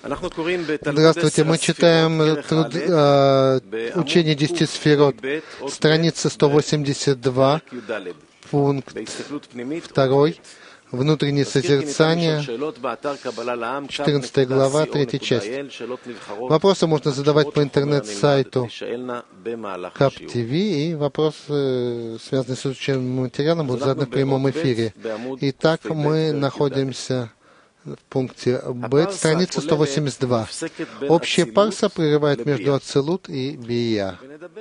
Здравствуйте, мы читаем учение 10 сферот, страница 182, пункт 2, внутреннее созерцание, 14 глава, 3 часть. Вопросы можно задавать по интернет-сайту КАП-ТВ, и вопросы, связанные с изучаемым материалом, будут заданы в прямом эфире. Итак, мы находимся в пункте Б, страница 182. Общая парса прерывает между Ацилут и Бия.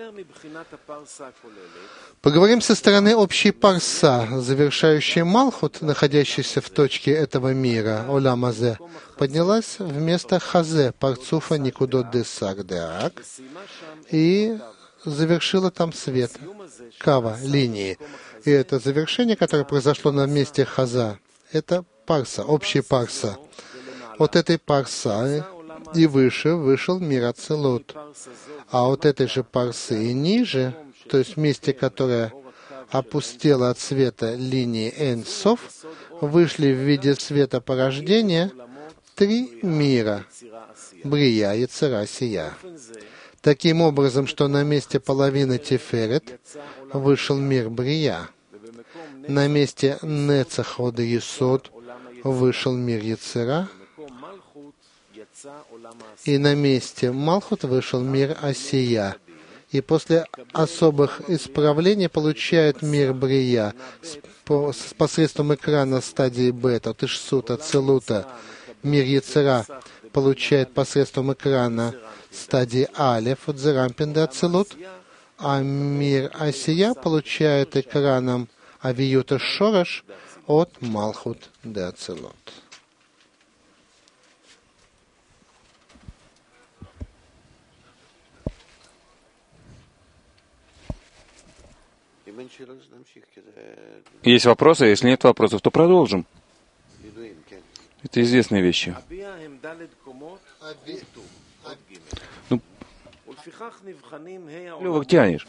Поговорим со стороны общей парса, завершающая Малхут, находящаяся в точке этого мира, Олам Азе, поднялась вместо Хазе, парцуфа Никудот Десак Деак, и завершила там свет, Кава, линии. И это завершение, которое произошло на месте Хаза, это парса, общая парса. От этой парса и выше вышел мир Ацилут. А от этой же парсы и ниже, то есть в месте, которое опустело от света линии Эн-Сов, вышли в виде света порождения 3 мира — Брия, Яцера, Сия. Таким образом, что на месте половины Тиферет вышел мир Брия, на месте Нецах Од Есод вышел мир Яцера, и на месте Малхут вышел мир Асия. И после особых исправлений получает мир Брия посредством экрана стадии бета, Тишсута, Ацилута. Мир Яцера получает посредством экрана стадии Алеф, от Зерампин до Ацилут, а мир Асия получает экраном Авиюта Шораш от Малхут до Ацилут. Есть вопросы? Если нет вопросов, то продолжим. Это известные вещи. Лёва, тянешь.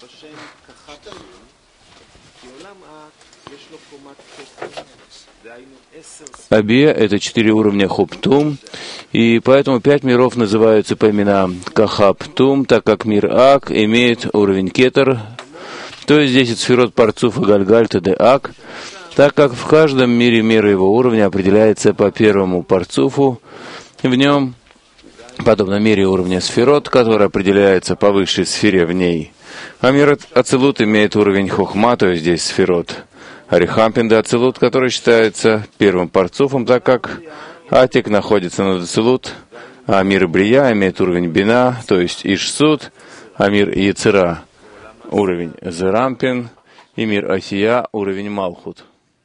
Абия — это 4 уровня Хуптум, и поэтому 5 миров называются по именам Кахаптум, так как мир Ак имеет уровень Кетер, то есть 10 сферот Парцуфа Гальгальта де Ак, так как в каждом мире мера его уровня определяется по первому Парцуфу, в нем, подобно мере уровня сферот, который определяется по высшей сфере в ней. А мир Ацилут имеет уровень Хохма, то есть 10 сферот Арихампин де Ацилут, который считается первым Парцуфом, так как Атик находится над Ацилут, а мир Брия имеет уровень Бина, то есть Ишсут, а мир Яцера уровень Зерампин, и мир Асия уровень Малхут.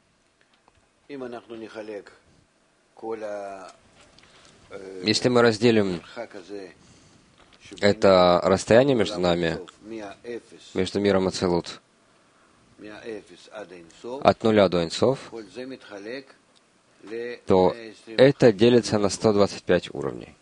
Если мы разделим это расстояние между нами, между миром Ацилут, от 0 до Эйнсов, то это делится на 125 уровней.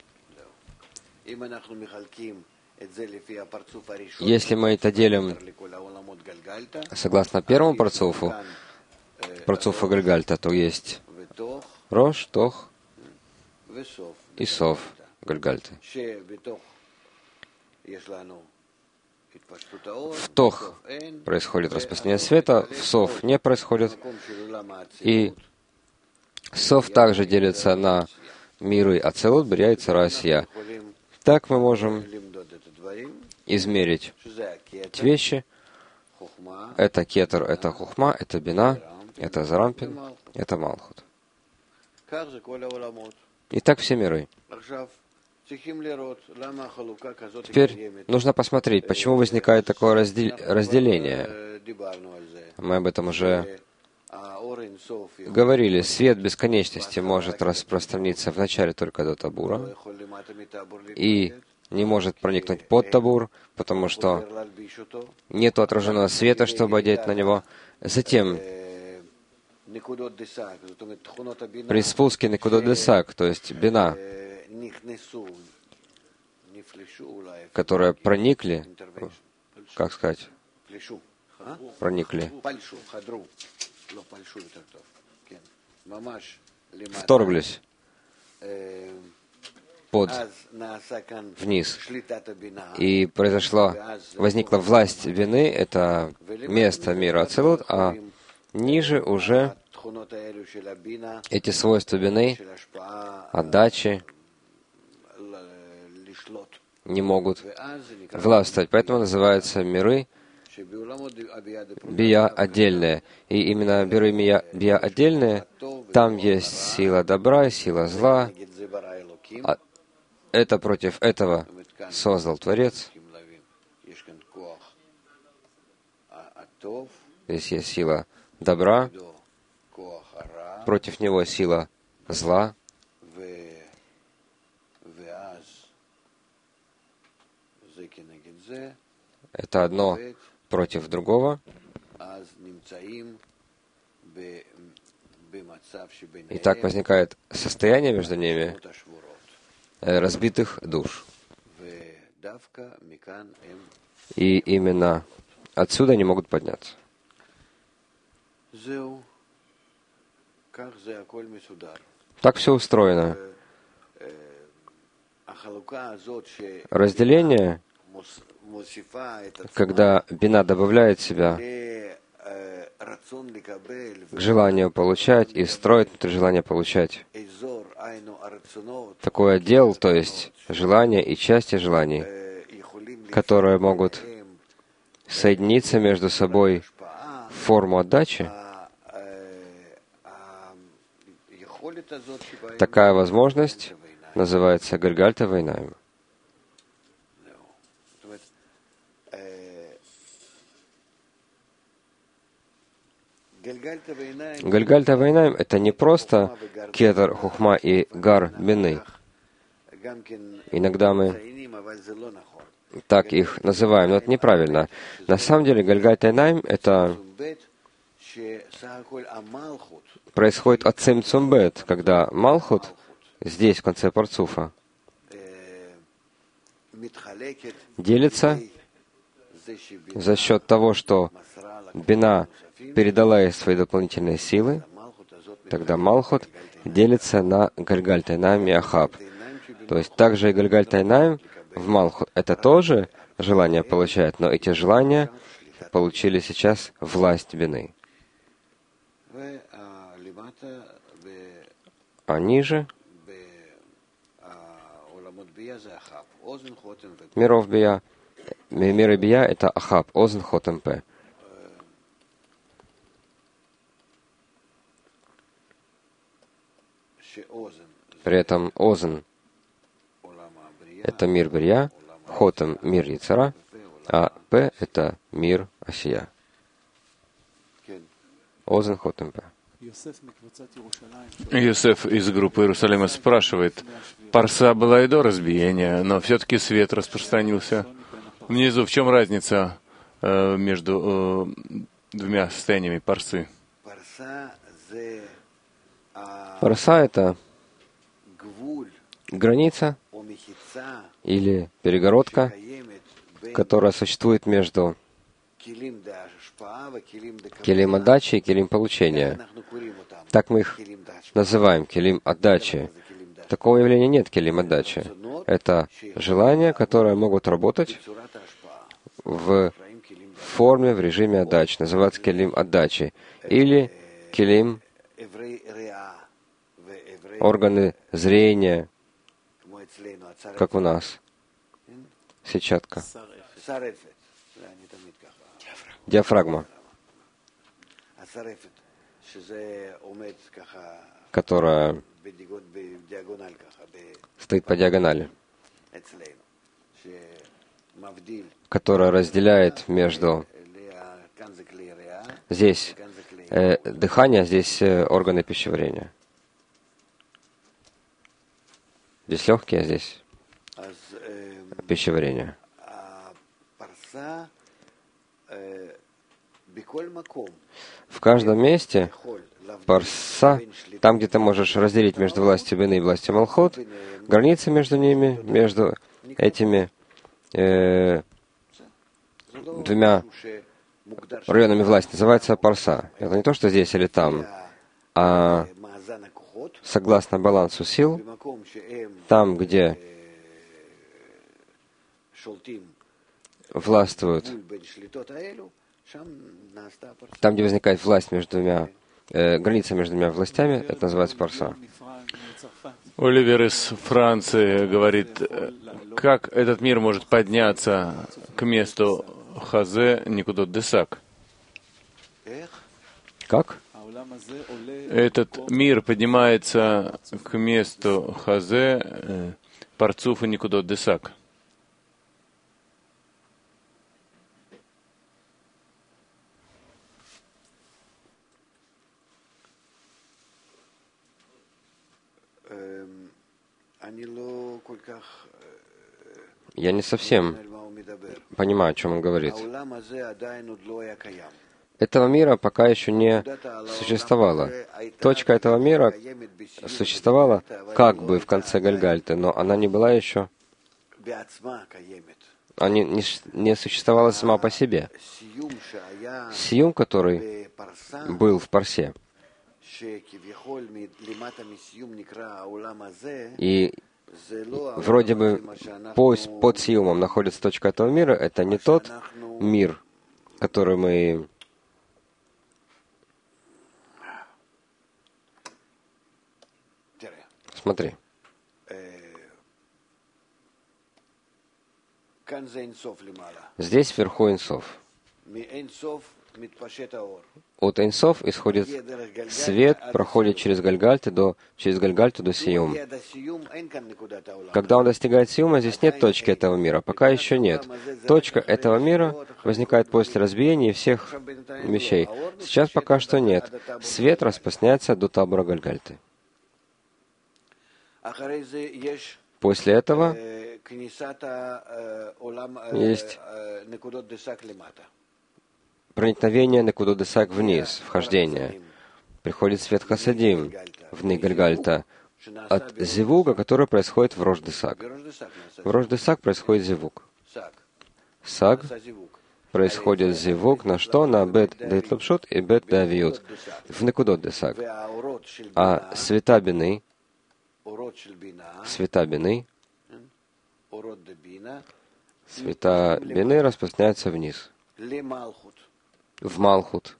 Если мы это делим согласно первому парцуфу Гальгальта, то есть Рош, Тох и Сов Гальгальты. В Тох происходит распространение света, в Сов не происходит. И Сов также делится на миры Ацилут, Брия и Цара Асия. Так мы можем измерить эти вещи. Это Кетер, это Хухма, это Бина, это Зарампин, это Малхут. И так все миры. Теперь нужно посмотреть, почему возникает такое разделение. Мы об этом уже говорили. Свет бесконечности может распространиться вначале только до Табура и не может проникнуть под Табур, потому что нет отраженного света, чтобы одеть на него. Затем при спуске Никудот Десак, то есть Бина, которые проникли, как сказать, проникли, вторглись вниз. И возникла власть бины, это место мира Ацилут, а ниже уже эти свойства бины, отдачи, не могут властвовать. Поэтому называются миры бия отдельные. И именно миры бия отдельные, там есть сила добра и сила зла. Это против этого создал Творец. Здесь есть сила добра, против него сила зла. Это одно против другого. И так возникает состояние между ними разбитых душ. И именно отсюда они могут подняться. Так все устроено. Разделение, когда бина добавляет себя к желанию получать и строит внутри желания получать такой отдел, то есть желания и части желаний, которые могут соединиться между собой в форму отдачи. Такая возможность называется Гальгальта Вайнаим. Гальгальта Вайнаим — это не просто кетер, хухма и гар бины. Иногда мы так их называем, но это неправильно. На самом деле Гальгальта Вайнаим — это происходит от Цимцумбет, когда Малхут здесь, в конце Парцуфа, делится за счет того, что бина передала ей свои дополнительные силы, тогда Малхут делится на Гальгальт Айнаим и Ахаб. То есть также и Гальгальт Айнаим в Малхут это тоже желание получает, но эти желания получили сейчас власть бины. А ниже миров бия, миры бия — это Ахаб, Озен, Хотем, Пе. При этом Озен — это мир Брия, Хотем — мир Яцера, а П — это мир Осия. Озен, Хотем, Пе. Йосеф из группы Иерусалима спрашивает, парса была и до разбиения, но все-таки свет распространился. Внизу в чем разница между двумя состояниями парсы? Парса — это граница или перегородка, которая существует между келим отдачи и келим получения. Так мы их называем, келим отдачи. Такого явления нет, келим отдачи. Это желания, которые могут работать в форме, в режиме отдачи. Называется келим отдачи. Или келим органы зрения, как у нас. Сетчатка. Диафрагма, которая стоит по диагонали, которая разделяет между здесь дыхание, здесь органы пищеварения. Здесь легкие, а здесь пищеварение. В каждом месте парса, там, где ты можешь разделить между властью бины и властью Малхут, граница между ними, между этими двумя районами власти, называется парса. Это не то, что здесь или там, а согласно балансу сил, там, где властвуют, там, где возникает власть между двумя, граница между двумя властями, это называется парса. Оливер из Франции говорит, как этот мир может подняться к месту Хазе Никудот Десак? Как? Этот мир поднимается к месту Хазе Парцуфа Никудот Десак. Я не совсем понимаю, о чем он говорит. Этого мира пока еще не существовало. Точка этого мира существовала как бы в конце Гальгальты, но она не была еще... Она не существовала сама по себе. Сиюм, который был в Парсе, и вроде бы под Сиюмом находится точка этого мира, это не тот мир, который мы... Смотри. Здесь вверху Эйнсоф. От Эйнсоф исходит свет, проходит через Гальгальту до Сиюм. Когда он достигает Сиюма, здесь нет точки этого мира, пока еще нет. Точка этого мира возникает после разбиения всех вещей. Сейчас пока что нет. Свет распространяется до табора Гальгальты. После этого есть проникновение Некудот Десак вниз, вхождение. Приходит свет Хасадим в Нейгальгальта от зивуга, который происходит в Рош Десак. В Рош Десак происходит зивуг. Саг происходит зивуг на что? На бет дейтлапшут и бет давиют в Некудот Десак. А света бины распространяются вниз, в Малхут.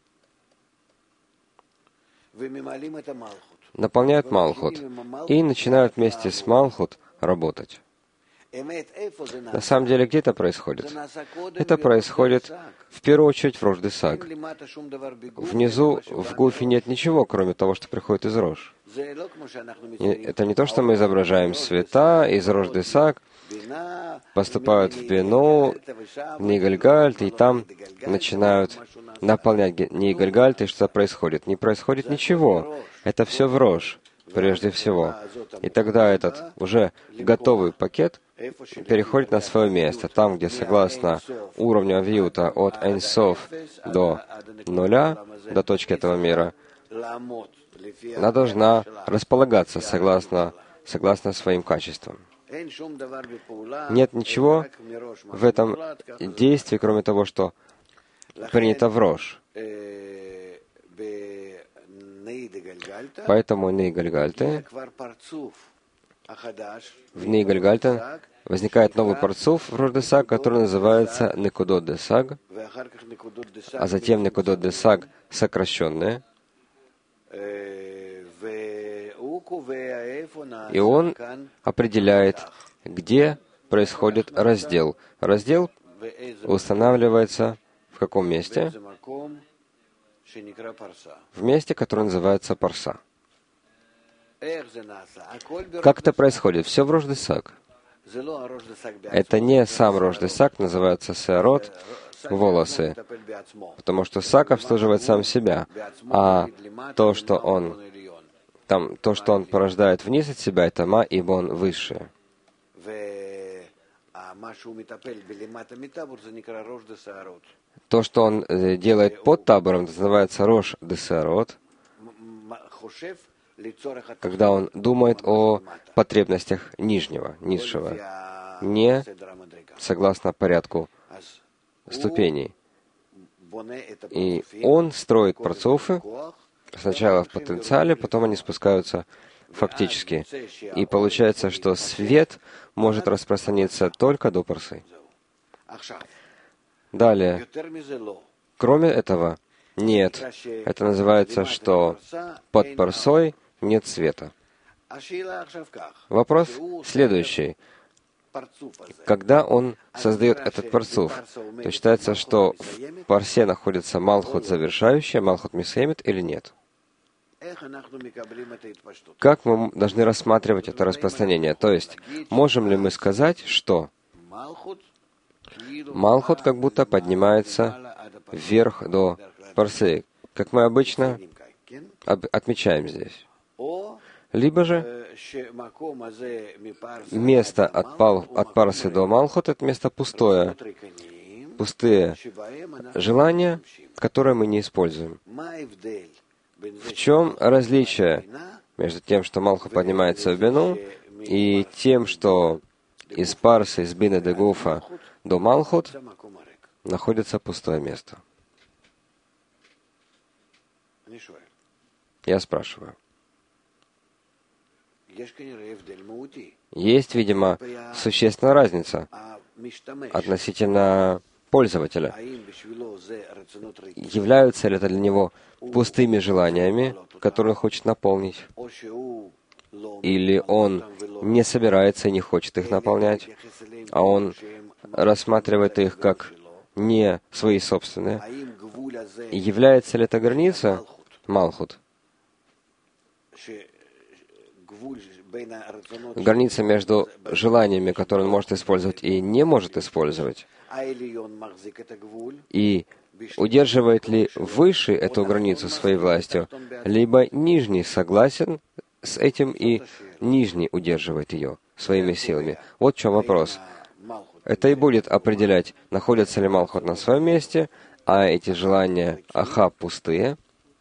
Наполняют Малхут и начинают вместе с Малхут работать. На самом деле, где это происходит? Это происходит в первую очередь в Рош Десак. Внизу, в Гуфе, нет ничего, кроме того, что приходит из Рош. Это не то, что мы изображаем света из Рош Десак, поступают в Бину, в Нейгальгальт, и там начинают наполнять Нейгальгальт, и что происходит? Не происходит ничего. Это все в Рош, прежде всего. И тогда этот уже готовый пакет переходит на свое место, там, где согласно уровню авиута от Эйнсоф до нуля, до точки этого мира, она должна располагаться согласно своим качествам. Нет ничего в этом действии, кроме того, что принято в Рош. Поэтому в Нейгальгальте возникает новый парцуф в Рош Десак, который называется Некудот Десак, а затем Некудот Десак сокращенное. И он определяет, где происходит раздел. Раздел устанавливается в каком месте? В месте, которое называется Парса. Как это происходит? Все в Рош Десак. Это не сам Рош Десак, называется Сеарот, волосы, потому что Сак обслуживает сам себя, а то, что он порождает вниз от себя, это Ма, ибо он выше. То, что он делает под табором, называется Рош Десарот, когда он думает о потребностях низшего, не согласно порядку ступеней. И он строит парцуфы, сначала в потенциале, потом они спускаются фактически. И получается, что свет может распространиться только до парсы. Далее, кроме этого, нет. Это называется, что под парсой нет света. Вопрос следующий. Когда он создает этот парцуф, то считается, что в парсе находится малхут завершающая, малхут мисемет или нет? Как мы должны рассматривать это распространение? То есть, можем ли мы сказать, что малхут как будто поднимается вверх до парсы, как мы обычно отмечаем здесь? Либо же место от парсы до малхут — это место пустое, пустые желания, которые мы не используем. В чем различие между тем, что малхут поднимается в бину, и тем, что из парсы, из бины де гуфа до малхут находится пустое место? Я спрашиваю. Есть, видимо, существенная разница относительно пользователя. Являются ли это для него пустыми желаниями, которые он хочет наполнить? Или он не собирается и не хочет их наполнять, а он рассматривает их как не свои собственные? И является ли эта граница малхут? Граница между желаниями, которые он может использовать и не может использовать. И удерживает ли высший эту границу своей властью, либо нижний согласен с этим и нижний удерживает ее своими силами. Вот в чем вопрос. Это и будет определять, находится ли малхут на своем месте, а эти желания ахаб пустые,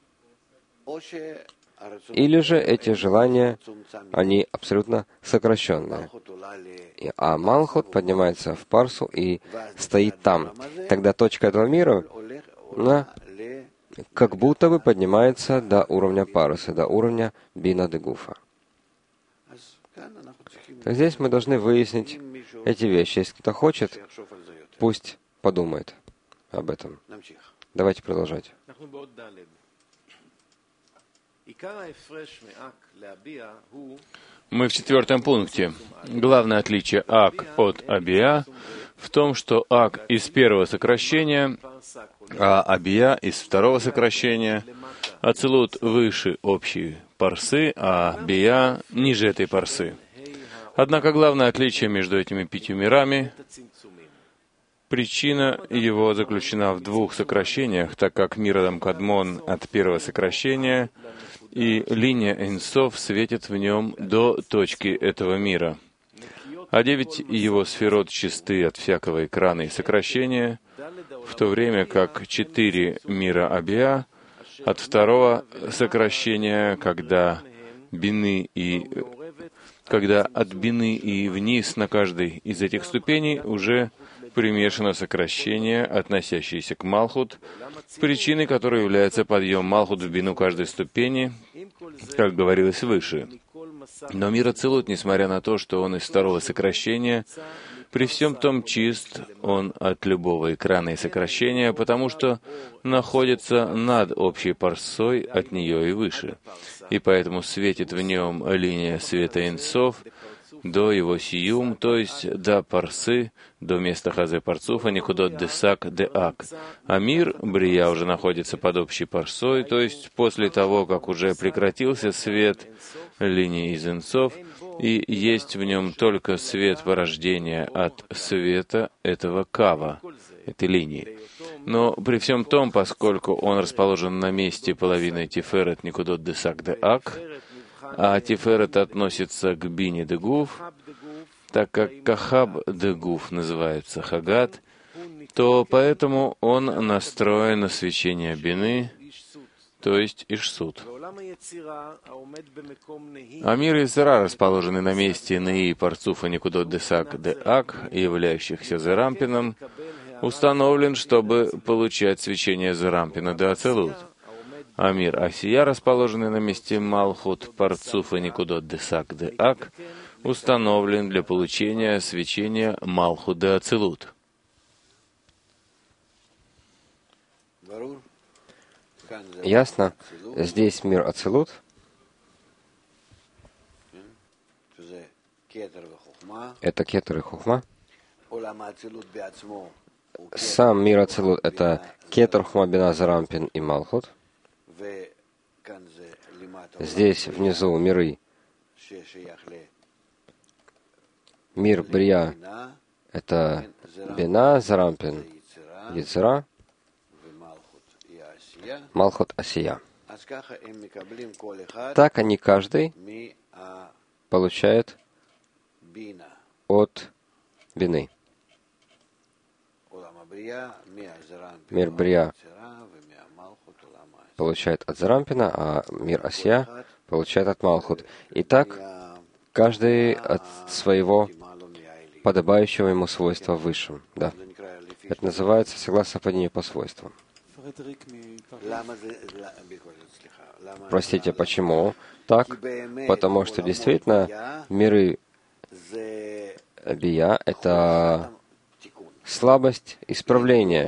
или же эти желания, они абсолютно сокращенные. А малхут поднимается в парсу и стоит там. Тогда точка этого мира, она как будто бы поднимается до уровня парсы, до уровня бина де гуфа. Так здесь мы должны выяснить эти вещи. Если кто-то хочет, пусть подумает об этом. Давайте продолжать. Мы в 4 пункте. Главное отличие ак от абия в том, что ак из первого сокращения, а абия из второго сокращения. Ацилут выше общей парсы, а бия ниже этой парсы. Однако главное отличие между этими 5 мирами, причина его заключена в 2 сокращениях, так как мир Адам Кадмон от первого сокращения и линия Эйнсов светит в нем до точки этого мира. А 9 его сферот чисты от всякого экрана и сокращения, в то время как 4 мира Абия от второго сокращения, когда от бины и вниз на каждой из этих ступеней уже примешано сокращение, относящееся к Малхут, причиной которой является подъем Малхут в бину каждой ступени, как говорилось выше. Но мир Ацилут, несмотря на то, что он из второго сокращения, при всем том чист он от любого экрана и сокращения, потому что находится над общей парсой от нее и выше. И поэтому светит в нем линия света Эйнсов до его сиюм, то есть до парсы, до места хазе парцуфа, никудот десак деак. А мир, брия, уже находится под общей парсой, то есть после того, как уже прекратился свет линии из Эйнсов, и есть в нем только свет порождения от света этого кава, этой линии. Но при всем том, поскольку он расположен на месте половины Тиферет Никудот Десак Деак, а Тиферет относится к Бине де Гуф, так как Кахаб де Гуф называется Хагат, то поэтому он настроен на свечение Бины, то есть Ишсут. А мир Исра, расположенный на месте Неи Парцуфа Никудот Десак Деак, являющихся Зерампином, установлен, чтобы получать свечение Зерампина де Ацилут. а мир Асия, расположенный на месте Малхут, Парцуфа Никудот Десак де Ак, установлен для получения свечения Малхут де Ацилут. Ясно? Здесь мир Ацилут. Это Кетер и Хухма. Сам мир Ацилут — это Кетер, Хухма, Бина, Зарампин и Малхут. Здесь внизу миры. Мир Брия — это Бина, Зарампин, Яцера, Малхут, Асия. Так они каждый получает от Бины. Мир Брия получает от Зарампина, а мир Асия получает от Малхут. И так каждый от своего подобающего ему свойства высшим. Да. Это называется согласно совпадению по свойствам. Простите, почему так? Потому что действительно миры Бия — это слабость исправления.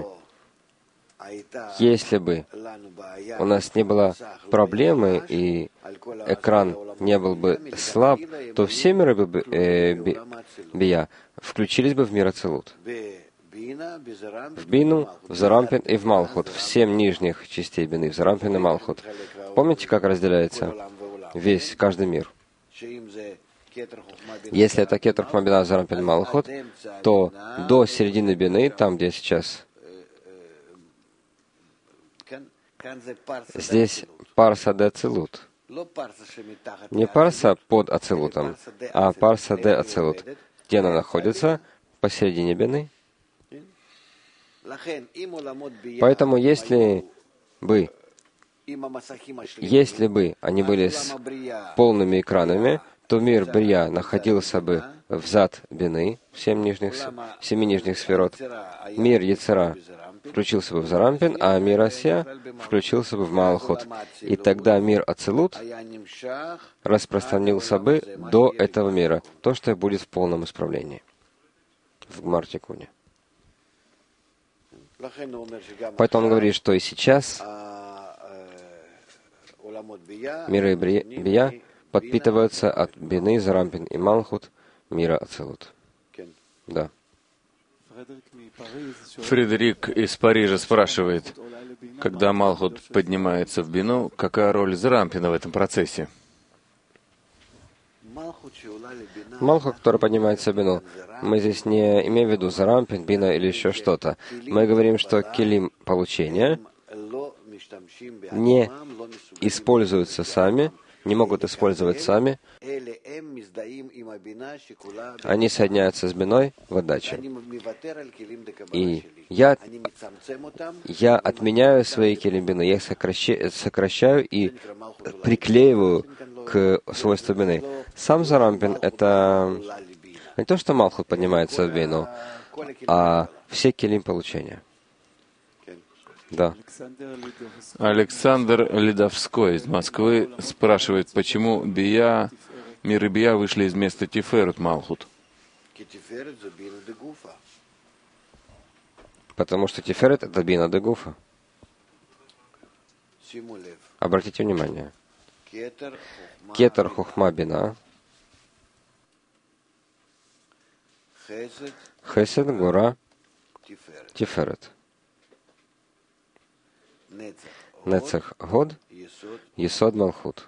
Если бы у нас не было проблемы и экран не был бы слаб, то все миры Бия включились бы в мир Ацилут. В Бину, в Зарампин и в Малхут. В 7 нижних частей Бины, в Зарампин и Малхут. Помните, как разделяется каждый мир? Если это Кетер, Хухма, Бина, Зарампин, Малхут, то до середины Бины, там, где сейчас, здесь парса де Ацилут. Не парса под Ацилутом, а парса де Ацилут. Где она находится? Посередине Бины. Поэтому, если бы они были с полными экранами, то мир Брия находился бы взад Бины, в 7 нижних сферот. Мир Яцера включился бы в Зарампин, а мир Асия включился бы в Малхут. И тогда мир Ацилут распространился бы до этого мира, то, что будет в полном исправлении. В Гмар-Тикуне. Поэтому он говорит, что и сейчас миры Бия подпитываются от Бины, Зарампин и Малхут, мира Ацилут. Да. Фредерик из Парижа спрашивает, когда Малхут поднимается в Бину, какая роль Зарампина в этом процессе? Малхут, который поднимается в Бину, мы здесь не имеем в виду Зарампин, Бина или еще что-то. Мы говорим, что келим получения не используются сами, не могут использовать сами. Они соединяются с Биной в отдаче. И я отменяю свои келим Бины, я их сокращаю и приклеиваю к свойству Бины. Сам Зарампин — это не то, что Малхут поднимается в Бину, а все келим получения. Да. Александр Ледовской из Москвы спрашивает, почему миры Бия вышли из места Тиферет Малхут? Потому что Тиферет — это Бина де Гуфа. Обратите внимание. Кетер, Хухма, Бина. Хесед, Гура, Тиферет. Нецех, Год, Есод, Малхут.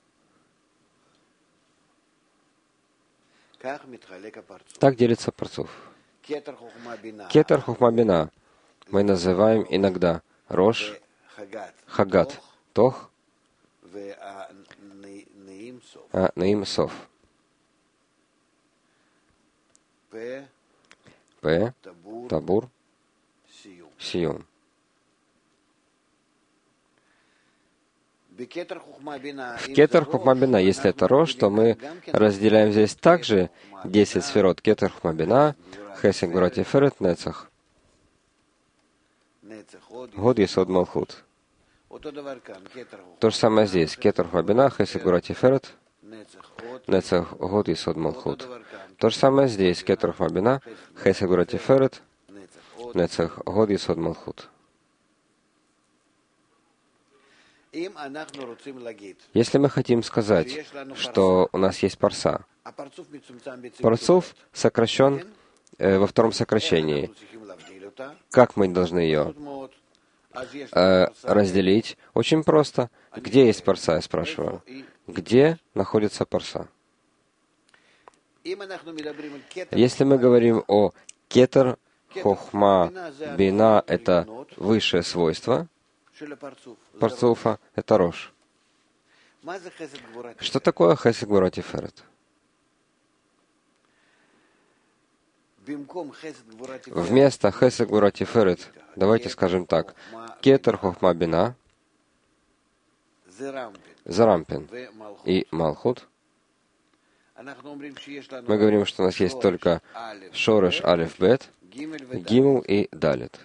Так делится Парцуф. Кетер, Хухма, Бина мы называем иногда Рош, Хагат, Тох, а Наим Сов. П, Табур, Сиюм. В Кетер Хухма Бина, если это Рош, то мы разделяем здесь также 10 сферот. Кетер Хухма Бина, Хесед, Гура, Тиферет, Нецах. Год, Есод, Малхут. То же самое здесь. Кетер Хохма Бина, Хесед Гвура Тиферет, Нецех Год Есод Малхут. То же самое здесь. Кетер Хохма Бина, Хесед Гвура Тиферет, Нецех Год Есод Малхут. Если мы хотим сказать, что у нас есть парса, парцуф сокращен во втором сокращении. Как мы должны ее разделить? Очень просто. Где есть парса, я спрашиваю. Где находится парса? Если мы говорим о кетер, хохма, бина — это высшее свойство парцуфа, это рош. Что такое хесед гвура тиферет? Вместо хесед гвура тиферет, давайте скажем так, кетер хохма бина, зарампин и малхут. Мы говорим, что у нас есть только шореш, алеф, бет, гимл и далит.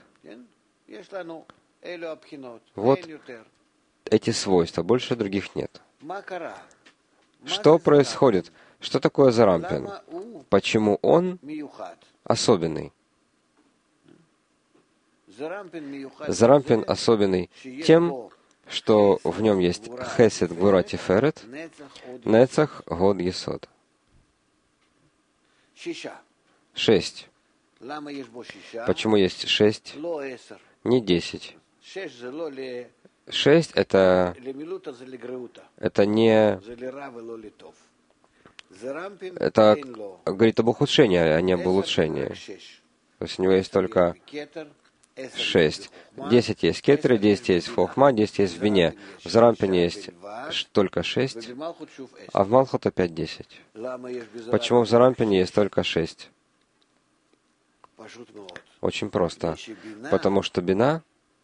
Вот эти свойства, больше других нет. Что происходит? Что такое зарампин? Почему он особенный? Зарампин особенный тем, что в нем есть хесед гвура тиферет, нецах год есод. 6. Почему есть 6? Не 10. 6 это не... Это говорит об ухудшении, а не об улучшении. То есть у него есть только 6. 10 есть в кетере, 10 есть в хохма, 10 есть в бине. В зарампине есть только 6, а в малхут опять 10. Почему в зарампине есть только 6? Очень просто. Потому что бина...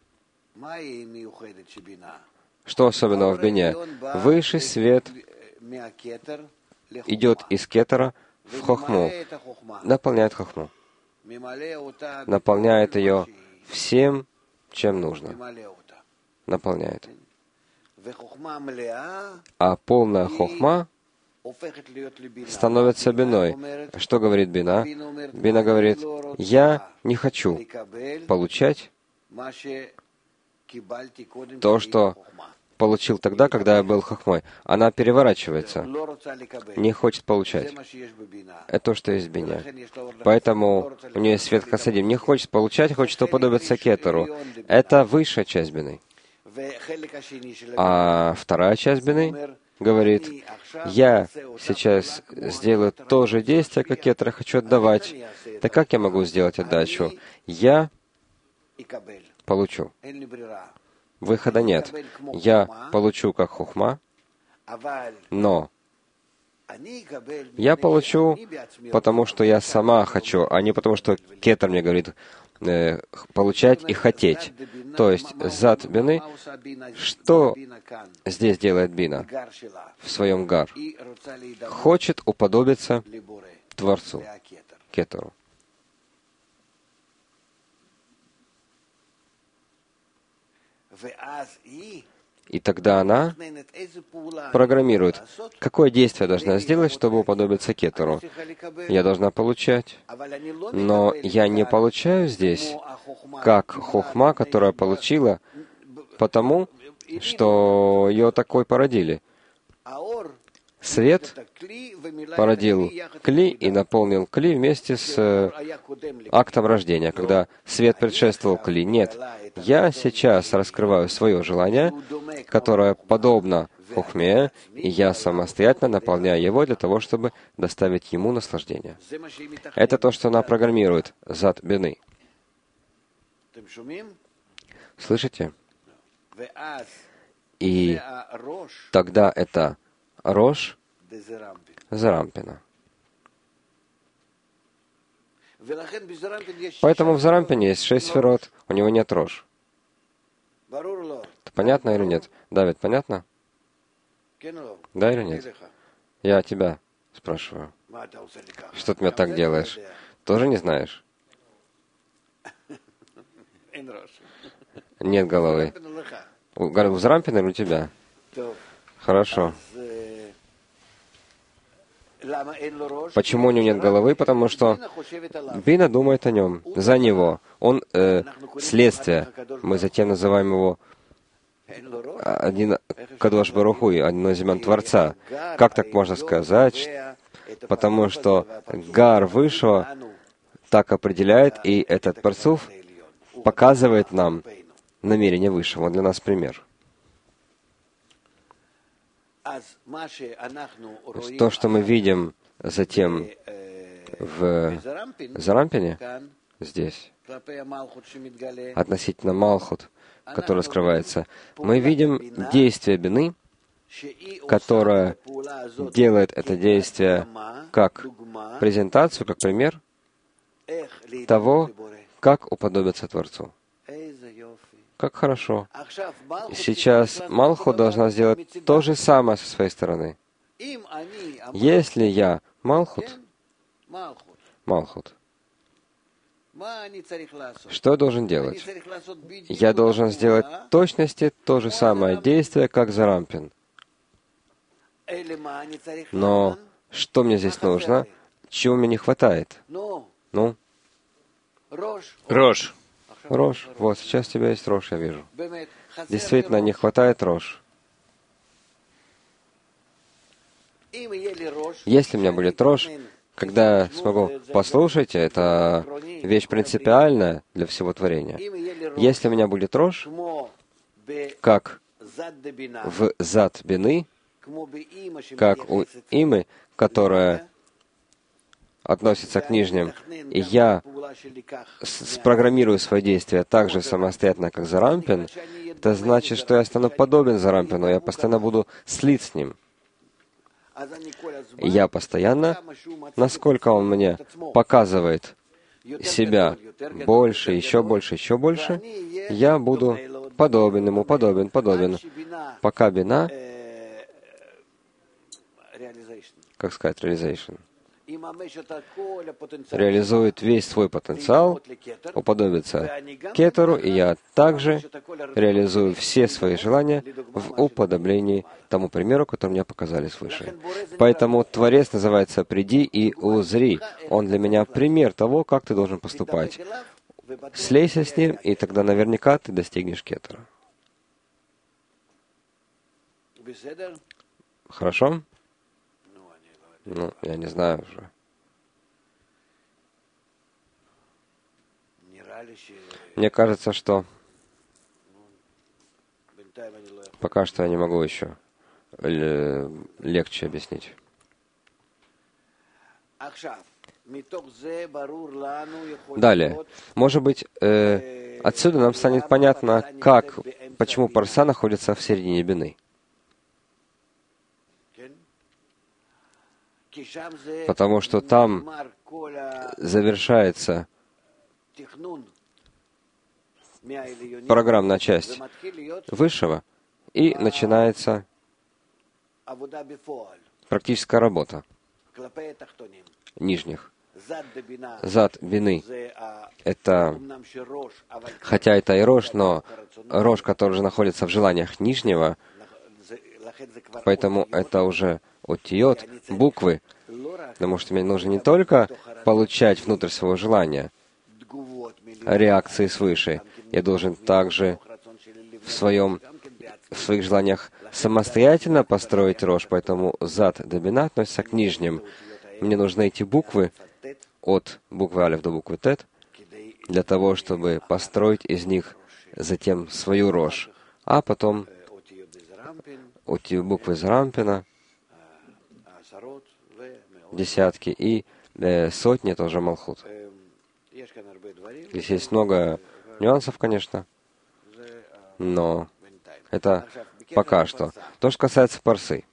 Что особенного в бине? Высший свет идет из кетера в хохму, наполняет хохму, наполняет ее всем, чем нужно. Наполняет. А полная хохма становится биной. Что говорит бина? Бина говорит: я не хочу получать то, что получил тогда, когда я был хохмой. Она переворачивается, не хочет получать. Это то, что есть в бине. Поэтому у нее есть свет хасадим. Не хочет получать, хочет уподобиться кетеру. Это высшая часть бины. А вторая часть бины говорит: я сейчас сделаю то же действие, как кетер, хочу отдавать. Так как я могу сделать отдачу? Я получу. Выхода нет. Я получу как хохма, но я получу, потому что я сама хочу, а не потому что кетер мне говорит получать и хотеть. То есть зад бины, что здесь делает бина в своем гар? Хочет уподобиться Творцу, кетеру. И тогда она программирует, какое действие должна сделать, чтобы уподобиться кетеру. Я должна получать. Но я не получаю здесь, как хохма, которая получила, потому что ее такой породили. Свет породил кли и наполнил кли вместе с актом рождения, когда свет предшествовал кли. Нет, я сейчас раскрываю свое желание, которое подобно хохме, и я самостоятельно наполняю его для того, чтобы доставить ему наслаждение. Это то, что она программирует зад бины. Слышите? И тогда это рош зарампина. Поэтому в зарампине есть 6 сферот, у него нет рош. Это понятно или нет? Давид, понятно? Да или нет? Я тебя спрашиваю. Что ты меня так делаешь? Тоже не знаешь? Нет головы. У Зарампина или у тебя? Хорошо. Почему у него нет головы? Потому что Бина думает о нем, за него. Он следствие. Мы затем называем его один Кадош Барух Ху, один из имен Творца. Как так можно сказать? Потому что Гар Высшего так определяет, и этот Парцуф показывает нам намерение Высшего. Он для нас пример. То, что мы видим затем в Зарампине, здесь, относительно Малхут, который скрывается, мы видим действие Бины, которое делает это действие как презентацию, как пример того, как уподобиться Творцу. Как хорошо. Сейчас Малхут должна сделать то же самое со своей стороны. Если я Малхут, что я должен делать? Я должен сделать в точности то же самое действие, как Зарампин. Но что мне здесь нужно? Чего мне не хватает? Ну? Рош. Рош. Вот, сейчас у тебя есть Рош, я вижу. Действительно, не хватает Рош. Если у меня будет Рош, когда я смогу послушать, это вещь принципиальная для всего творения. Если у меня будет Рош, как в Зад Бины, как у Имы, которая относится к нижним, и я спрограммирую свои действия так же самостоятельно, как Зарампин, это значит, что я стану подобен Зарампину, я постоянно буду слит с ним. И я постоянно, насколько он мне показывает себя больше, еще больше, еще больше, я буду подобен ему, подобен, пока Бина, как сказать, realization, реализует весь свой потенциал, уподобится Кетеру, и я также реализую все свои желания в уподоблении тому примеру, который мне показали свыше. Поэтому Творец называется «Приди и узри». Он для меня пример того, как ты должен поступать. Слейся с ним, и тогда наверняка ты достигнешь Кетера. Хорошо? Ну, я не знаю уже. Мне кажется, что пока что я не могу еще легче объяснить. Далее. Может быть, отсюда нам станет понятно, почему парса находится в середине Бины. Потому что там завершается программная часть Высшего, и начинается практическая работа нижних. Зад Бины — это, хотя это и Рош, но Рош, который же находится в желаниях нижнего, поэтому это уже отиот, буквы, потому что мне нужно не только получать внутрь своего желания реакции свыше, я должен также в своих желаниях самостоятельно построить Рош, поэтому Зад до Бина относится к нижним. Мне нужны эти буквы от буквы Алеф до буквы Тет для того, чтобы построить из них затем свою Рош, а потом эти буквы Зарампина, десятки и сотни, тоже Малхут. Здесь есть много нюансов, конечно, но это пока что. То, что касается парсы.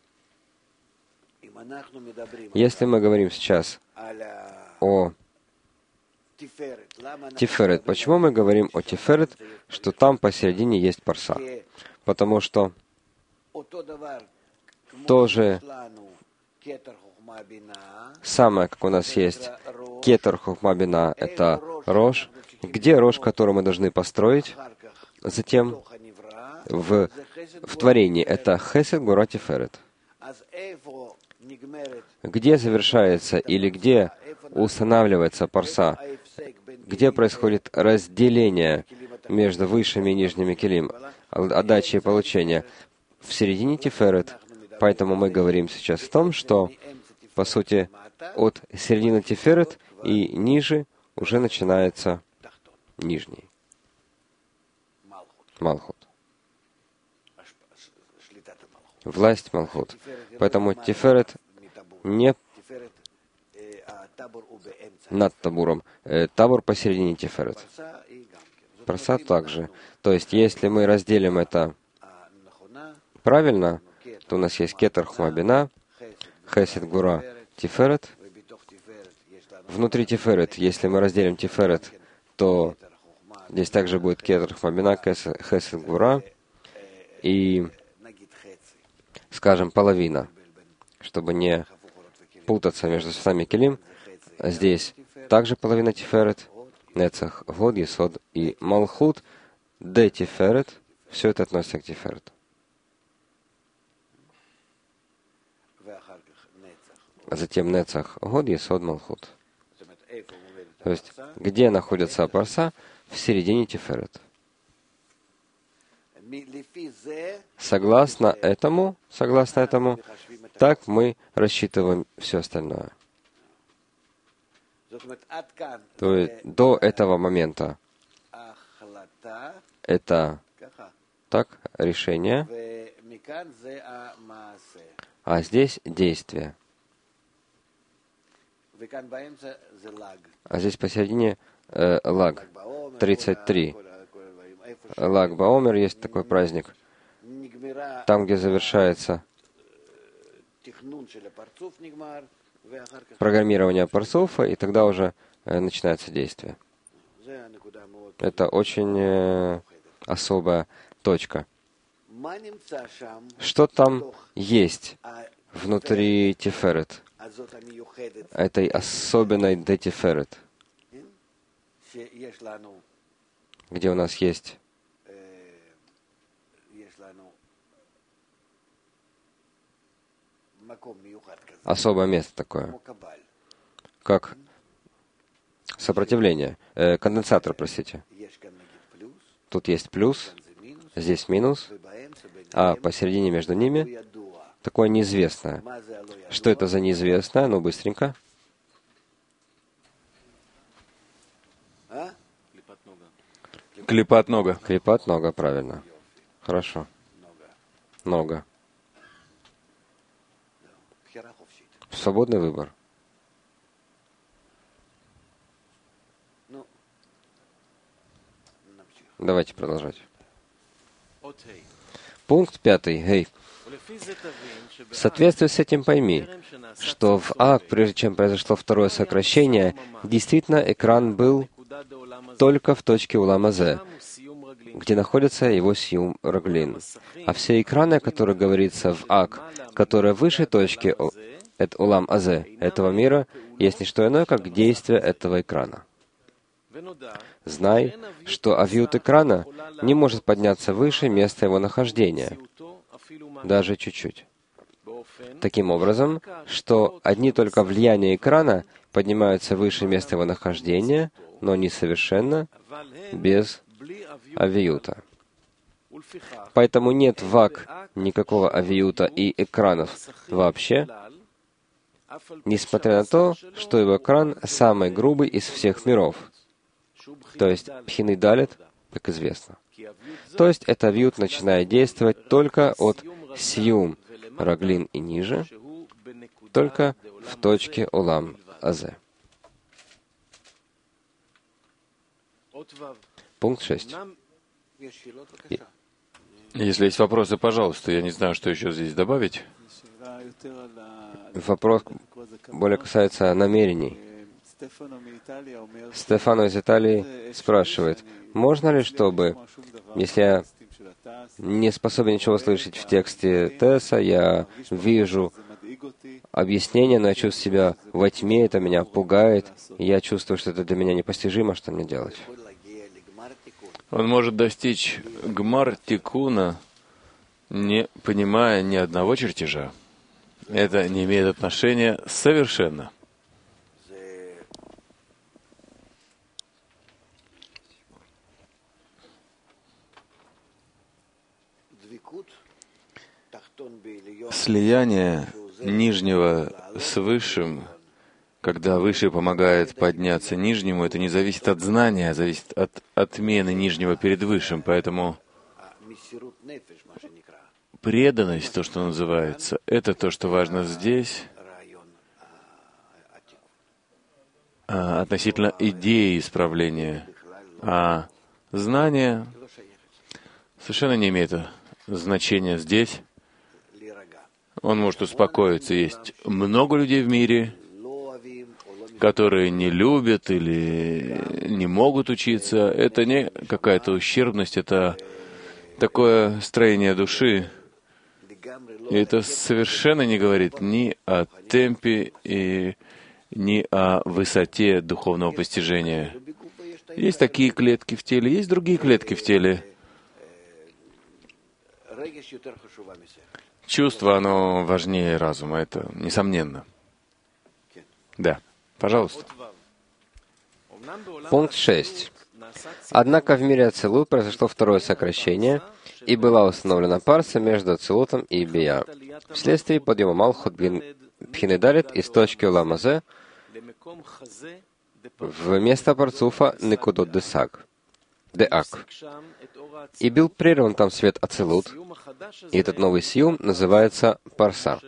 Если мы говорим сейчас о Тиферет, почему мы говорим о Тиферет, что там посередине есть парса? Потому что тоже самое, как у нас есть Кетер Хохма Бина, это Рош. Где Рош, который мы должны построить? Затем в творении. Это Хесед, Гура, Тиферет. Где завершается или где устанавливается парса? Где происходит разделение между высшими и нижними келим, отдачи и получения? В середине Тиферет. Поэтому мы говорим сейчас о том, что, по сути, от середины Тиферет и ниже уже начинается нижний. Малхут. Власть Малхут. Поэтому Тиферет не над табуром. Табур посередине Тиферет. Парса также. То есть, если мы разделим это правильно, то у нас есть Кетер, Хохма, Бина, Хесед, Гура, Тиферет. Внутри Тиферет, если мы разделим Тиферет, то здесь также будет Кетер, Хохма, Бина, Хесед, Гура и, скажем, половина, чтобы не путаться между сами келим. Здесь также половина Тиферет, Нецах, Год, Есод и Малхут, Де Тиферет. Все это относится к Тиферет. А затем Нецах, Год, Есод, Малхут. То есть, где находится парса? В середине Тиферет. Согласно этому, так мы рассчитываем все остальное. То есть, до этого момента это так, решение, а здесь действие. А здесь посередине лаг, 33. Лаг Баомер, есть такой праздник. Там, где завершается программирование парсуфа, и тогда уже начинается действие. Это очень особая точка. Что там есть внутри Тиферет, этой особенной Детиферет, где у нас есть особое место такое, как сопротивление, конденсатор, простите. Тут есть плюс, здесь минус, а посередине между ними такое неизвестное. Что это за неизвестное? Ну, быстренько. Клипат нога. Клипат нога, правильно. Хорошо. Нога. Свободный выбор. Давайте продолжать. Пункт 5. Гей. В соответствии с этим пойми, что в Ак, прежде чем произошло второе сокращение, действительно экран был только в точке Улам Азе, где находится его Сиум Раглин. А все экраны, о которых говорится в Ак, которые выше точки Улам Азе, этого мира, есть не что иное, как действие этого экрана. Знай, что авиут экрана не может подняться выше места его нахождения, даже чуть-чуть. Таким образом, что одни только влияния экрана поднимаются выше места его нахождения, но не совершенно без авиута. Поэтому нет в Ак никакого авиута и экранов вообще, несмотря на то, что его экран самый грубый из всех миров. То есть Пхины Далит, как известно. То есть это авиут начинает действовать только от Сиум Раглин и ниже, только в точке Улам Азе. Пункт 6. Если есть вопросы, пожалуйста. Я не знаю, что еще здесь добавить. Вопрос более касается намерений. Стефано из Италии спрашивает, можно ли, чтобы, если я не способен ничего слышать в тексте Тесса, я вижу объяснение, но я чувствую себя во тьме, это меня пугает, и я чувствую, что это для меня непостижимо, что мне делать? Он может достичь гмар тикуна, не понимая ни одного чертежа. Это не имеет отношения совершенно. Слияние нижнего с высшим, когда высший помогает подняться нижнему, это не зависит от знания, а зависит от отмены нижнего перед высшим. Поэтому преданность, то, что называется, это то, что важно здесь, относительно идеи исправления. А знание совершенно не имеет значения здесь. Он может успокоиться. Есть много людей в мире, которые не любят или не могут учиться. Это не какая-то ущербность, это такое строение души. И это совершенно не говорит ни о темпе и ни о высоте духовного постижения. Есть такие клетки в теле, есть другие клетки в теле. Чувство, оно важнее разума, это несомненно. Да, пожалуйста. Пункт 6. Однако в мире Ацилут произошло второе сокращение, и была установлена парса между Ацилутом и Бия, вследствие подъема Малхут Бхины Далит из точки Олам Азе в место Парцуфа Никудот Деак. И был прерван там свет Ацилут, и этот новый сиюм называется Парса,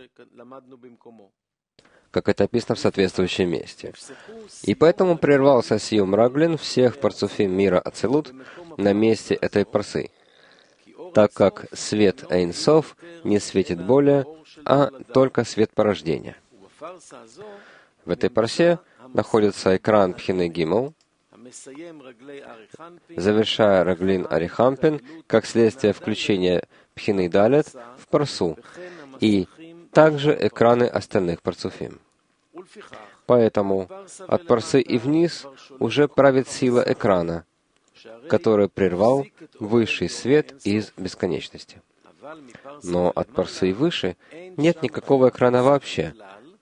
как это описано в соответствующем месте. И поэтому прервался сиюм Раглин всех парцуфим мира Ацилут на месте этой парсы, так как свет Эйн-Соф не светит более, а только свет порождения. В этой парсе находится экран Пхины Гимл, завершая Раглин Арихампин, как следствие включения Пхины Далет в парсу, и также экраны остальных парцуфим. Поэтому от парсы и вниз уже правит сила экрана, который прервал высший свет из бесконечности. Но от парсы и выше нет никакого экрана вообще,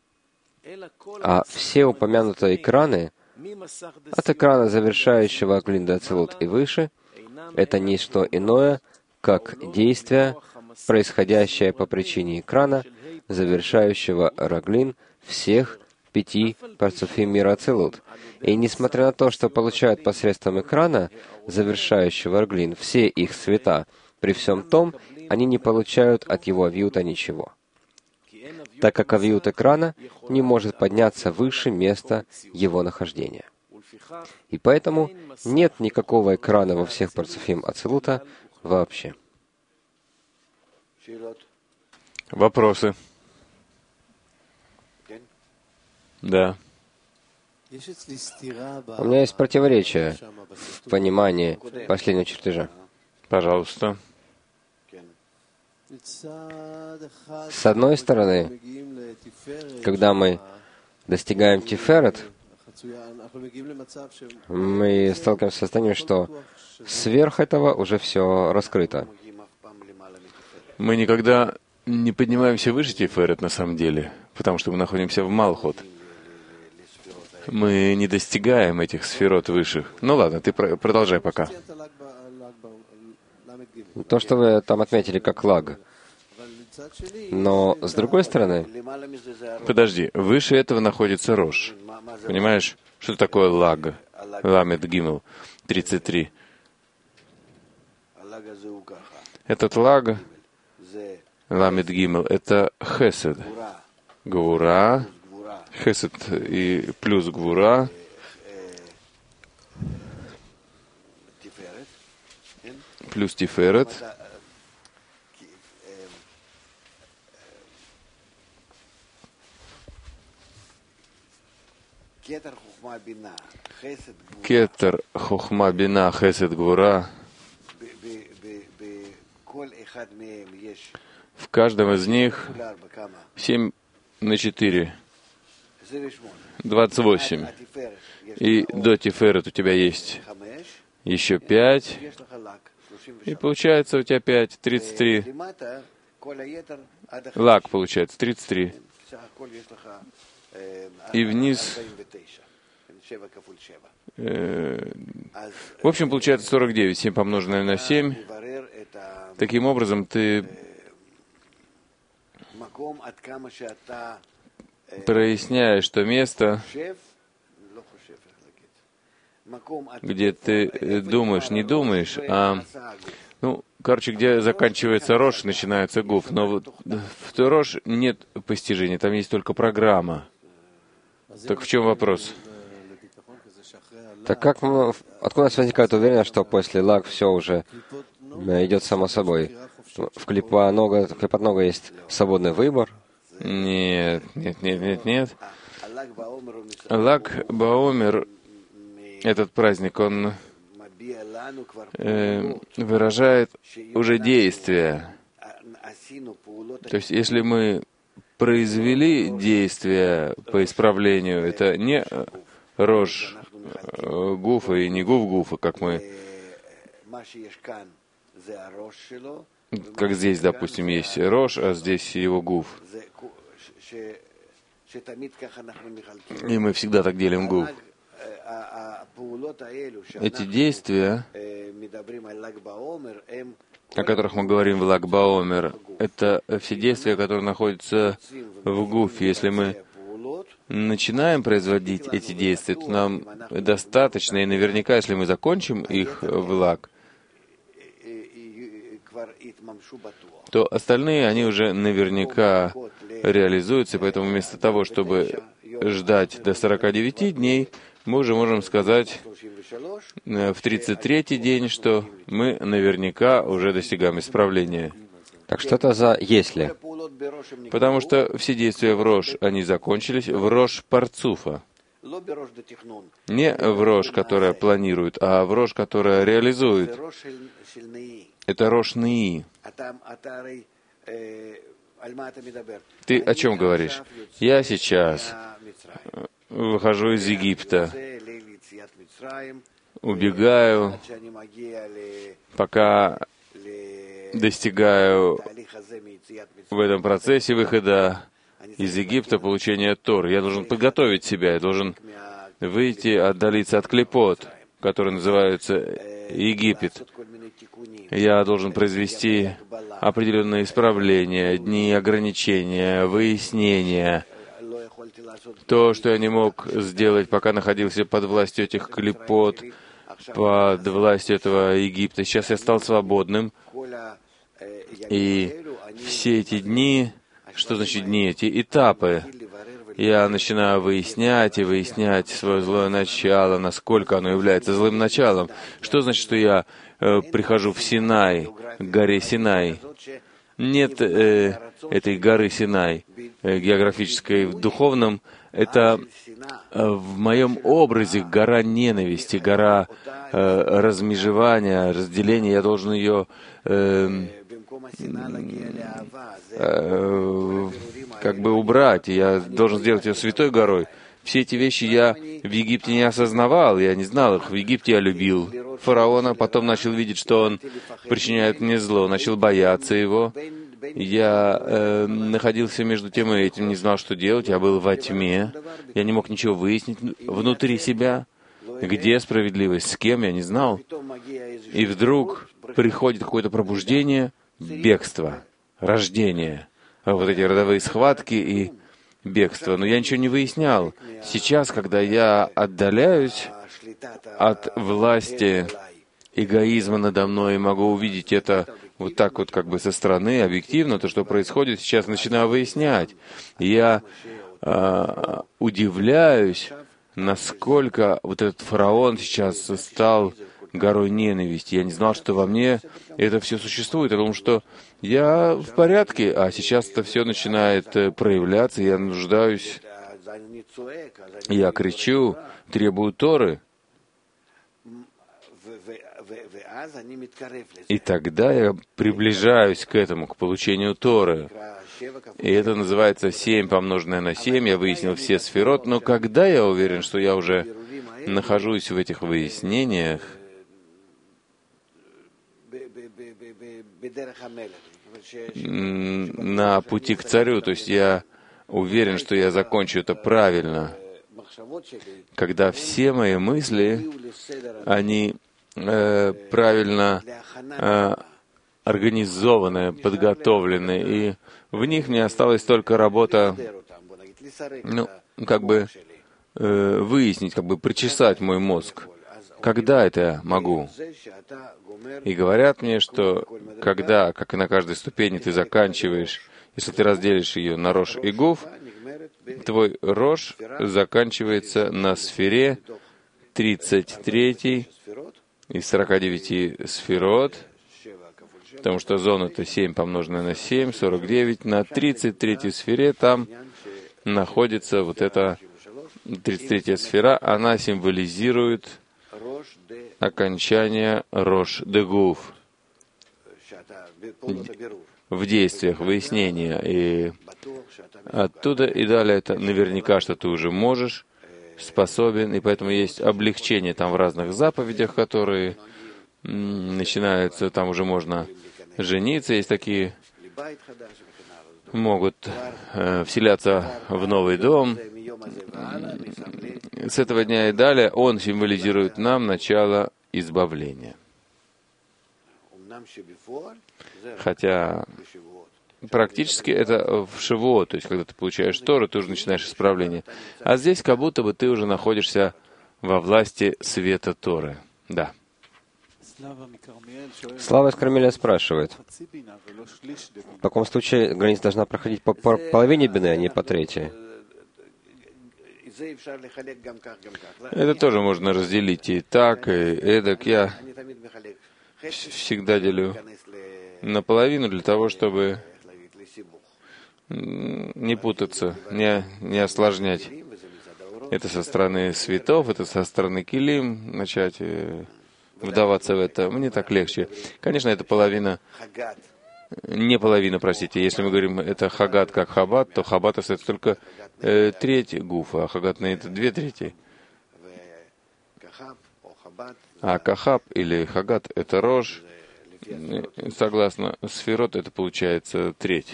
а все упомянутые экраны от экрана, завершающего Глинда Ацилут и выше, это не что иное, как действие, происходящее по причине экрана, завершающего Раглин всех 5 парцуфим мира Ацилут. И несмотря на то, что получают посредством экрана, завершающего Раглин, все их цвета, при всем том, они не получают от его авиута ничего, так как авиут экрана не может подняться выше места его нахождения. И поэтому нет никакого экрана во всех парцуфим Ацилута вообще. Вопросы? Да. У меня есть противоречие в понимании последнего чертежа. Пожалуйста. С одной стороны, когда мы достигаем Тиферет, мы сталкиваемся с состоянием, что сверх этого уже все раскрыто. Мы никогда не поднимаемся выше Тиферет на самом деле, потому что мы находимся в Малхут. Мы не достигаем этих сферот высших. Ну ладно, ты продолжай пока. То, что вы там отметили как лаг. Но, с другой стороны... Подожди, выше этого находится Рош. Понимаешь, что такое лаг? Ламед Гимл, 33. Этот лаг, Ламед Гимл, это Хесед. Гвура, Хесед и плюс Гвура. Плюс Тиферет. Кетер, Хохма, Бина, Хесед, Гвура. В каждом из них 7 на 4. 28. И до Тиферет у тебя есть еще 5, и получается у тебя 5, 33. Лак получается 33. И вниз, в общем, получается 49, 7 помноженное на 7. Таким образом, ты проясняешь то место, где ты думаешь, не думаешь, короче, где заканчивается Рош, начинается Гуф. Но вот в Рош нет постижения, там есть только программа. Так в чем вопрос? Так как откуда у нас возникает уверенность, что после лак все уже идет само собой? В клипот нога есть свободный выбор? Нет. Лак Баомер, этот праздник, он выражает уже действие. То есть, если мы произвели действия по исправлению, это не Рош Гуфа и не Гуф Гуфа, как здесь, допустим, есть Рош, а здесь его Гуф. И мы всегда так делим Гуф. Эти действия, о которых мы говорим в Лаг Баомер, это все действия, которые находятся в Гуфе. Если мы начинаем производить эти действия, то нам достаточно, и наверняка, если мы закончим их в Лаг, то остальные, они уже наверняка реализуются, поэтому вместо того, чтобы ждать до 49 дней, мы уже можем сказать в 33-й день, что мы наверняка уже достигаем исправления. Так что это за «если»? Потому что все действия в Рош, они закончились в Рош Парцуфа. Не в Рош, которая планирует, а в Рош, которая реализует. Это Рош Нии. Ты о чем говоришь? Я сейчас выхожу из Египта, убегаю, пока достигаю в этом процессе выхода из Египта получения Торы. Я должен подготовить себя, я должен выйти, отдалиться от клипот, который называется Египет. Я должен произвести определенные исправления, дни ограничения, выяснения. То, что я не мог сделать, пока находился под властью этих клипот, под властью этого Египта. Сейчас я стал свободным. И все эти дни, что значит дни, эти этапы, я начинаю выяснять и выяснять свое злое начало, насколько оно является злым началом. Что значит, что я прихожу в Синай, к горе Синай? Нет этой горы Синай, географической в духовном. Это в моем образе гора ненависти, гора размежевания, разделения. Я должен ее как бы убрать. Я должен сделать ее святой горой. Все эти вещи я в Египте не осознавал, я не знал их. В Египте я любил фараона, потом начал видеть, что он причиняет мне зло, начал бояться его. Я находился между тем и этим, не знал, что делать, я был во тьме, я не мог ничего выяснить внутри себя, где справедливость, с кем, я не знал. И вдруг приходит какое-то пробуждение, бегство, рождение, вот эти родовые схватки и бегство. Но я ничего не выяснял. Сейчас, когда я отдаляюсь от власти эгоизма надо мной и могу увидеть это вот так вот как бы со стороны, объективно, то, что происходит, сейчас начинаю выяснять. Я удивляюсь, насколько вот этот фараон сейчас стал горой ненависти. Я не знал, что во мне это все существует. Я думал, что я в порядке, а сейчас это все начинает проявляться, я нуждаюсь, я кричу, требую Торы. И тогда я приближаюсь к этому, к получению Торы. И это называется 7 помноженное на 7. Я выяснил все сферот, но когда я уверен, что я уже нахожусь в этих выяснениях, на пути к царю, то есть я уверен, что я закончу это правильно, когда все мои мысли, они правильно организованы, подготовлены, и в них мне осталась только работа, выяснить, причесать мой мозг. Когда это я могу? И говорят мне, что когда, как и на каждой ступени, ты заканчиваешь, если ты разделишь ее на рош и гуф, твой рош заканчивается на сфере 33 из 49 сферот, потому что зона — это 7 помноженное на 7, 49. На 33 сфере там находится вот эта 33-я сфера, она символизирует окончание рош де гуф в действиях, выяснения. И оттуда и далее это наверняка, что ты уже можешь, способен, и поэтому есть облегчение там в разных заповедях, которые начинаются, там уже можно жениться, есть такие, могут вселяться в новый дом. С этого дня и далее он символизирует нам начало избавления. Хотя практически это в Шивуот, то есть когда ты получаешь Тору, ты уже начинаешь исправление. А здесь как будто бы ты уже находишься во власти света Торы. Да. Слава из Кармеля спрашивает, в каком случае граница должна проходить по половине бины, а не по третьей? Это тоже можно разделить и так, и эдак. Я всегда делю наполовину для того, чтобы не путаться, не осложнять. Это со стороны светов, это со стороны килим, начать вдаваться в это. Мне так легче. Конечно, это половина, не половина, простите. Если мы говорим, это хагат как хабат, то хабат — это только треть гуфа, а хагат — это 2/3. А кахаб или хагат — это рож. Согласно сферот, это получается треть.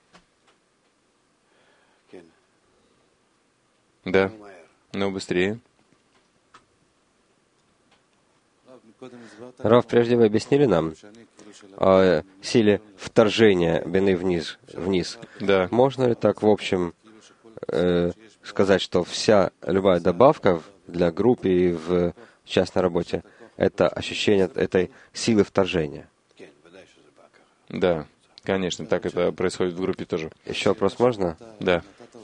Да, но быстрее. Рав, прежде вы объяснили нам о силе вторжения бины вниз. Да. Можно ли так, в общем, сказать, что любая добавка для группы и в частной работе — это ощущение этой силы вторжения? Да, конечно, так это происходит в группе тоже. Еще вопрос можно? Да.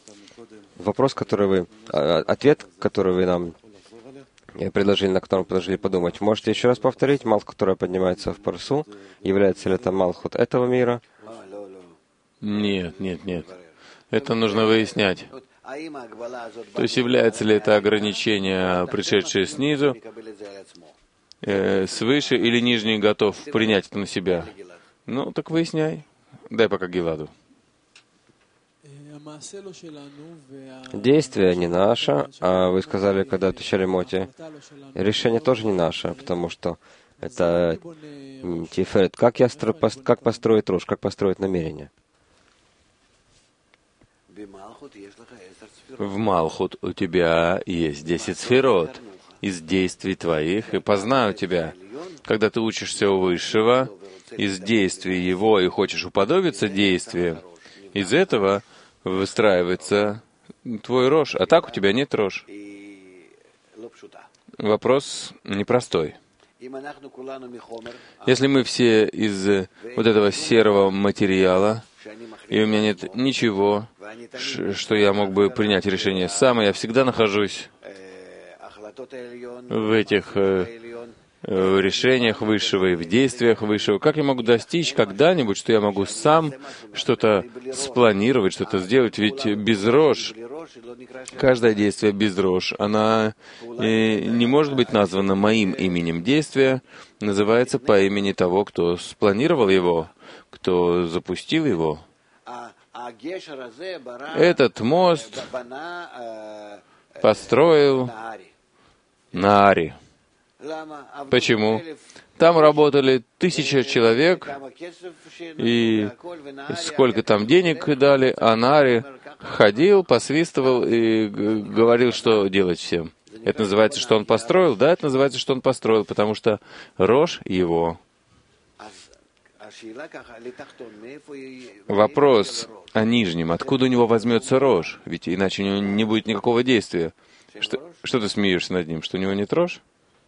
Ответ, который вы нам предложили, на котором предложили подумать, можете еще раз повторить? Малхут, которая поднимается в парсу, является ли это Малхут этого мира? Нет. Это нужно выяснять. То есть является ли это ограничение, пришедшее снизу, свыше, или нижний готов принять это на себя? Ну, так выясняй. Дай пока Гиладу. Действие не наше, а вы сказали, когда отвечали Моти, решение тоже не наше, потому что это тиферет. Как построить рожь, как построить намерение? В Малхут у тебя есть 10 сферот из действий твоих, и познаю тебя. Когда ты учишься у Высшего, из действий Его, и хочешь уподобиться действию, из этого выстраивается твой рож, а так у тебя нет рож. Вопрос непростой. Если мы все из вот этого серого материала, и у меня нет ничего, что я мог бы принять решение сам, и я всегда нахожусь в этих решениях Высшего и в действиях Высшего. Как я могу достичь когда-нибудь, что я могу сам что-то спланировать, что-то сделать? Ведь без рож, каждое действие без рож, она не может быть названа моим именем. Действие называется по имени того, кто спланировал его, кто запустил его. Этот мост построил Наари. Почему? Там работали 1000 человек, и сколько там денег дали, а Нари ходил, посвистывал и говорил, что делать всем. Это называется, что он построил? Да, это называется, что он построил, потому что рожь его. Вопрос о нижнем. Откуда у него возьмется рожь? Ведь иначе у него не будет никакого действия. Что ты смеешься над ним? Что у него нет рожь?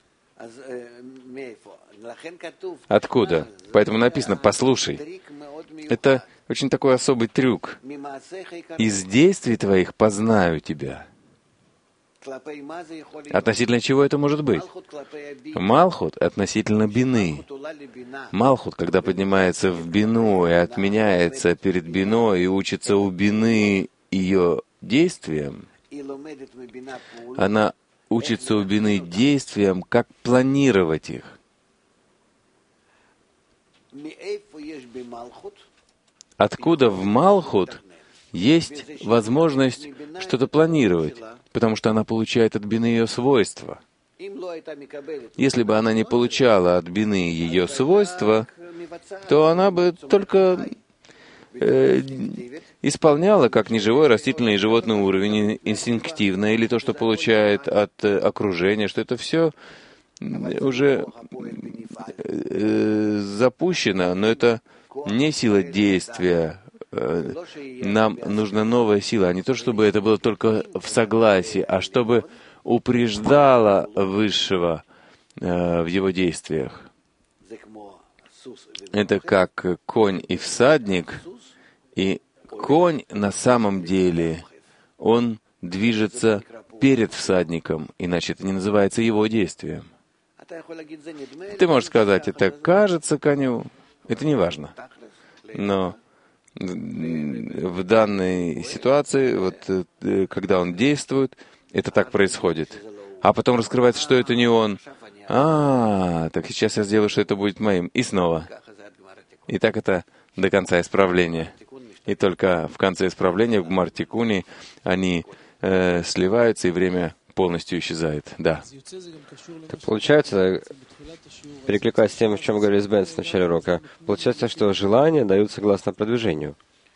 Откуда? Поэтому написано «послушай». Это очень такой особый трюк. «Из действий твоих познаю тебя». Относительно чего это может быть? Малхут относительно бины. Малхут, когда поднимается в бину и отменяется перед биной и учится у бины ее действиям, она учится у бины действиям, как планировать их. Откуда в Малхут есть возможность что-то планировать, потому что она получает от бины ее свойства. Если бы она не получала от бины ее свойства, то она бы только исполняла как неживой растительный и животный уровень инстинктивно, или то, что получает от окружения, что это все уже запущено, но это не сила действия. Нам нужна новая сила, а не то, чтобы это было только в согласии, а чтобы упреждало Высшего в его действиях. Это как конь и всадник, и конь на самом деле, он движется перед всадником, иначе это не называется его действием. Ты можешь сказать, это кажется коню, это не важно. Но в данной ситуации, вот, когда он действует, это так происходит. А потом раскрывается, что это не он. Так сейчас я сделаю, что это будет моим. И снова. И так это до конца исправления. И только в конце исправления, в Гмар-Тикуне, они сливаются, и время полностью исчезает. Да. Так получается, перекликаясь с тем, о чем говорил Бенц в начале урока, получается, что желания дают согласно продвижению.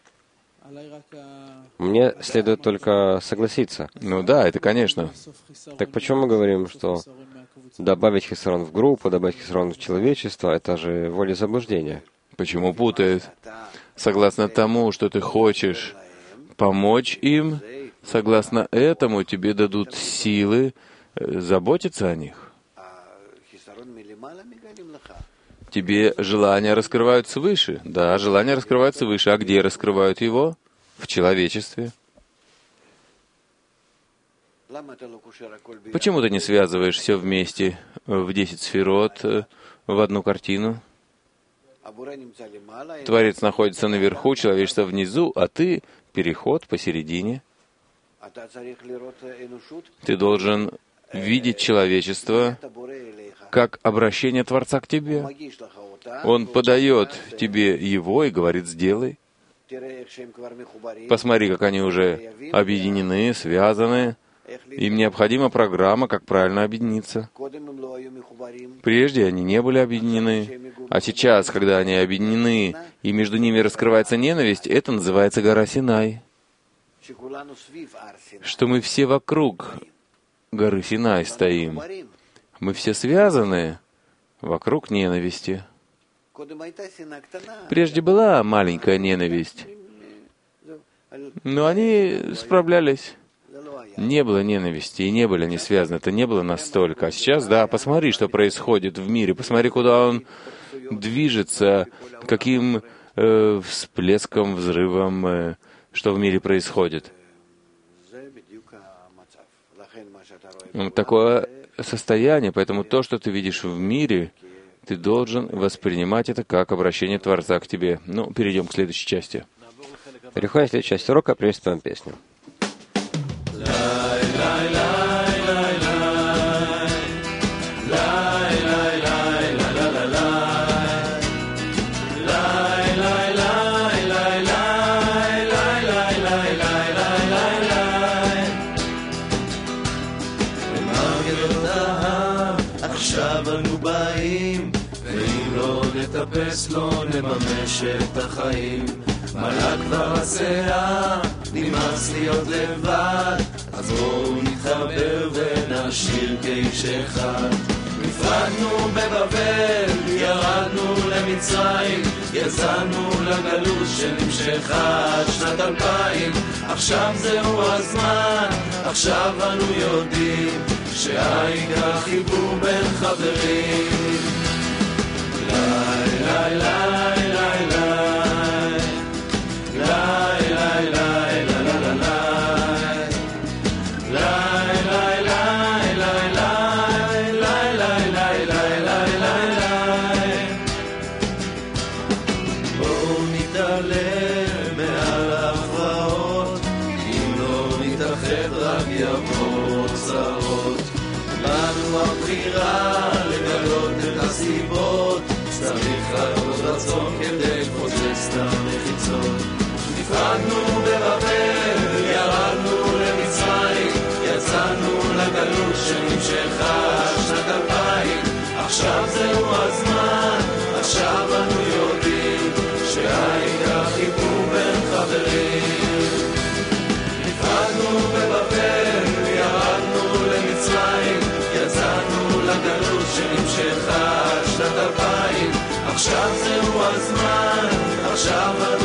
Мне следует только согласиться. Ну да, это конечно. Так почему мы говорим, что добавить хисарон в группу, добавить хисарон в человечество, это же воля заблуждения? Почему путает? Согласно тому, что ты хочешь помочь им, согласно этому тебе дадут силы заботиться о них. Тебе желания раскрываются выше. Да, желания раскрываются выше. А где раскрывают его? В человечестве. Почему ты не связываешь все вместе в 10 сферот в одну картину? Творец находится наверху, человечество внизу, а ты — переход посередине. Ты должен видеть человечество как обращение Творца к тебе. Он подает тебе его и говорит: сделай. Посмотри, как они уже объединены, связаны. Им необходима программа, как правильно объединиться. Прежде они не были объединены, а сейчас, когда они объединены, и между ними раскрывается ненависть, это называется гора Синай. Что мы все вокруг горы Синай стоим. Мы все связаны вокруг ненависти. Прежде была маленькая ненависть, но они справлялись. Не было ненависти, и не были они связаны. Это не было настолько. А сейчас, да, посмотри, что происходит в мире. Посмотри, куда он движется, каким всплеском, взрывом, что в мире происходит. Такое состояние, поэтому то, что ты видишь в мире, ты должен воспринимать это как обращение Творца к тебе. Ну, перейдем к следующей части. Переходим к следующей части урока, приветствуем песню. עכשיו אנו באים, ואם לא נטפס לא נממש את החיים. מלאה כבר הסאה, נמאס להיות לבד, אז בואו נתחבר ונשיר כאיש אחד. נפרדנו בבבל, ירדנו למצרים, יצאנו לגלות שנמשכה עד שנת 2000. עכשיו זהו הזמן, עכשיו אנו יודעים שהעיקר חיבור בין חברים. לי לי לי לי לגלות את הסיבות, צריך רק עוד רצון כדי לפוצץ את המחיצות. נפרדנו בבבל, ירדנו למצרים, יצאנו לגלות שנמשכה עד שנת 2000. עכשיו זהו הזמן, עכשיו אנו יודעים שהעיקר חיבור בין חברים. נפרדנו בבבל, ירדנו למצרים, יצאנו לגלות שנמשכה עד שנת 2000. עכשיו זהו הזמן, עכשיו